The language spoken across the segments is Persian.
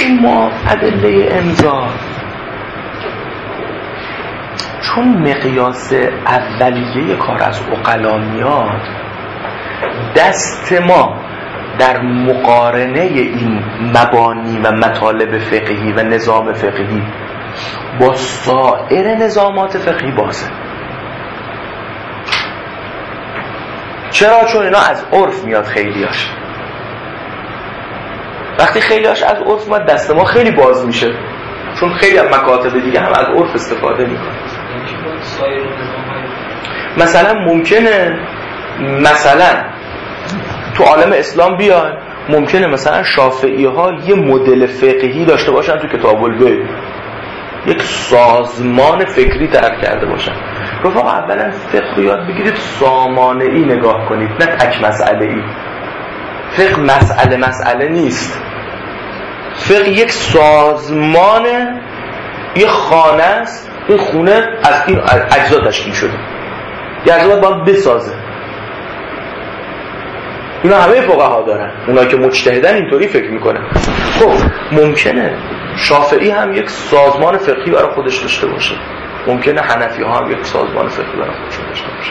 ببین ما ادله امضا چون مقیاس اولیه کار از عقلا میاد، دست ما در مقارنه این مبانی و مطالب فقهی و نظام فقهی با سایر نظامات فقهی بازه. چرا؟ چون اینا از عرف میاد خیلیاش. وقتی خیلیاش از عرف میاد دست ما خیلی باز میشه، چون خیلی از مکاتب دیگه هم از عرف استفاده میکنه. مثلا ممکنه تو عالم اسلام بیان، ممکنه مثلا شافعی ها یه مدل فقهی داشته باشن تو کتاب البیع، یک سازمان فکری درک کرده باشن. رفقا اولا فقه رو یاد بگیرید سامانه ای نگاه کنید، نه تک مسئله ای. فقه مسئله نیست. فقه یک سازمانه، یک خانه است. این خونه از این اجزا تشکیل شده، یه اجزا باید بسازه. اینا همه فقها دارن، اونا که مجتهدن اینطوری فکر میکنن. خب ممکنه شافعی هم یک سازمان فقهی برای خودش داشته باشه، ممکنه حنفی ها هم یک سازمان فقهی برای خودشون داشته باشه.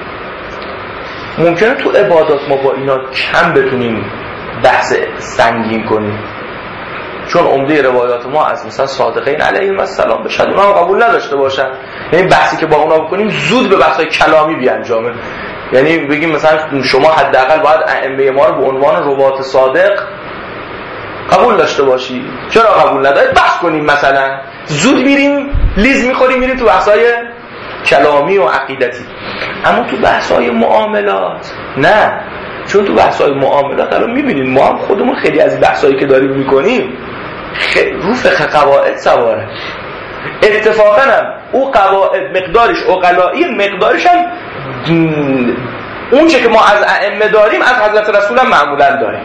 ممکنه تو عبادات ما با اینا کم بتونیم بحث سنگین کنیم، چون عمده روایات ما از مثلا صادقین علیهم السلام بشد اونا هم قبول نداشته باشن. یعنی بحثی که با اونا بکنیم زود به بحثای کلامی بیانجامه. یعنی بگیم مثلا شما حداقل باید ائمه ما رو به عنوان روات صادق قبول داشته باشی. چرا قبول نداری؟ بحث کنیم. مثلا زود میریم لیز میخوریم میریم تو بحثای کلامی و عقیدتی. اما تو بحثای معاملات نه، چون تو بحثای معاملات الان میبینید ما هم خودمون خیلی از بحثایی که داریم میکنیم رو فقه قواعد سواره. اتفاقا هم او قواعد مقدارش عقلایی، مقدارش هم اون چه که ما از ائمه داریم از حضرت رسول هم معمولا داریم.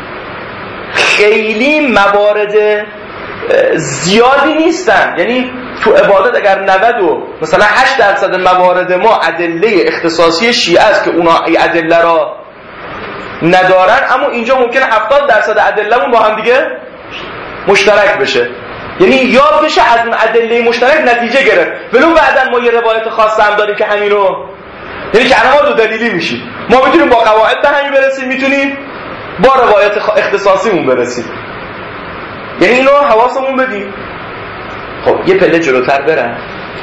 خیلی موارد زیادی نیستن. یعنی تو عبادت اگر 98% موارد ما ادله اختصاصی شیعه است که اونا ای ادله را ندارن، اما اینجا ممکنه 70% ادله‌مون با هم دیگه مشترک بشه. یعنی یاد بشه از اون ادله مشترک نتیجه گرفت. ولو بعدن ما یه روایت خاص هم داریم که همینو، یعنی که الان ما دو دلیلی میشیم. ما میتونیم با قواعد به همین برسیم، میتونیم با روایت اختصاصیمون برسیم. یعنی اینو حواسمون بدیم. خب یه پله جلوتر برم.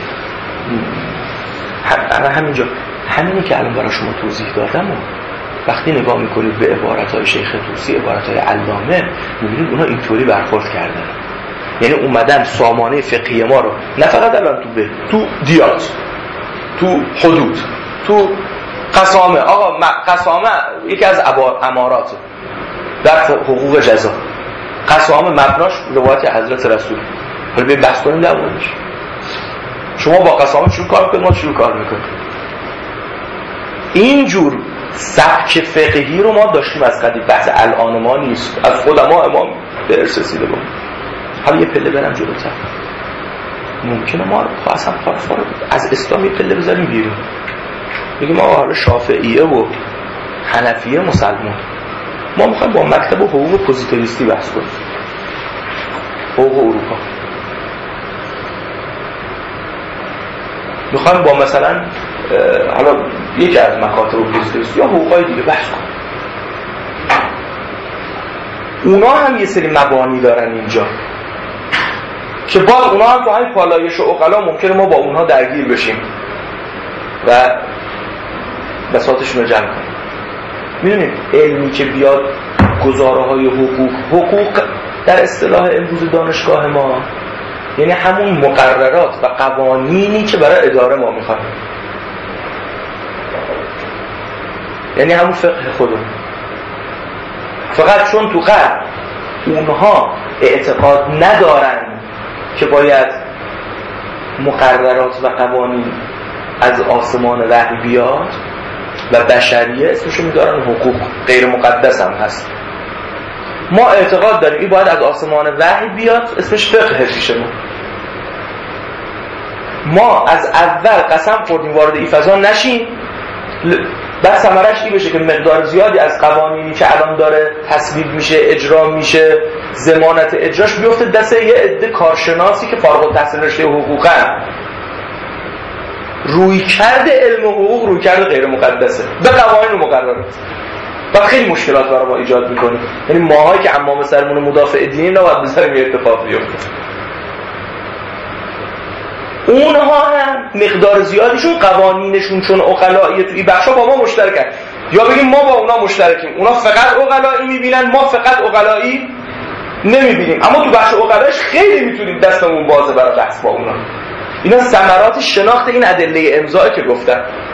همینجا همینی که الان برای شما توضیح دادم و وقتی نگاه میکنید به عبارتهای شیخ طوسی، عبارتهای علامه، میبینید اونا اینطوری برخورد کردن. یعنی اومدن سامانه فقهی ما رو نه فقط الان تو دیات، تو حدود، تو قسامه. آقا قسامه یکی از اماراته در حقوق جزا. قسامه مبناش روایت حضرت رسول. حالا بیا بحث کنیم در موردش. شما با قسامه چجور کار میکنید، ما چجور کار میکنیم. اینجور سبک فقهی رو ما داشتیم از قدیم. بحث الان ما نیست، از قدما امام به ارث رسیده بود. حالا یه پله برم جلوتر. ممکنه ما اصلا از اسلام یه پله بذاریم بیرون، بگیم ما حالا شافعیه و حنفیه مسلمان، ما میخوایم با مکتب حقوق پوزیتیویستی بحث کنیم، حقوق اروپا. میخوایم با مثلا حالا یکی از مکاتب پوزیتیویستی یا حقوقای دیگه بحث کنیم. اونا هم یه سری مبانی دارن اینجا که باز اونا هم تو همین پالایش و عقلا ممکنه ما با اونها درگیر بشیم و بساطشون رو جمع کنیم. میدونید علمی که بیاد گزاره های حقوق در اصطلاح امروز دانشگاه ما یعنی همون مقررات و قوانینی که برای اداره ما میخوایم، یعنی همون فقه خودمون. فقط چون تو غرب اونها اعتقاد ندارن که باید مقررات و قوانین از آسمان وحی بیاد و بشریه اسمشو میدارن حقوق، غیر مقدس هم هست. ما اعتقاد داریم این باید از آسمان وحی بیاد، اسمش فقه پیش ما از اول قسم خوردیم وارد این فضا نشیم. بعد ثمرش این بشه که مقدار زیادی از قوانینی که الان داره تصویب میشه، اجرا میشه، ضمانت اجراش بیفته دست یه عده کارشناسی که فارغ التحصیل رشته حقوقن. رویکرد علم حقوق رویکرد غیر مقدسه به قوانین و مقررات و خیلی مشکلات برای ما ایجاد میکنه. یعنی ماهایی که عمام سرمون مدافع دینی نباید بذاریم یه اتفاق بیفته. اونها هم مقدار زیادیشون قوانینشون چون عقلایی توی بخشا با ما مشترکن، یا بگیم ما با اونا مشترکیم، اونا فقط عقلایی میبینن ما فقط عقلایی نمیبینیم، اما تو بخش عقلایش خیلی میتونیم دستمون بازه برای بحث با اونا. اینا ثمرات شناخت این ادله امضایی که گفتم.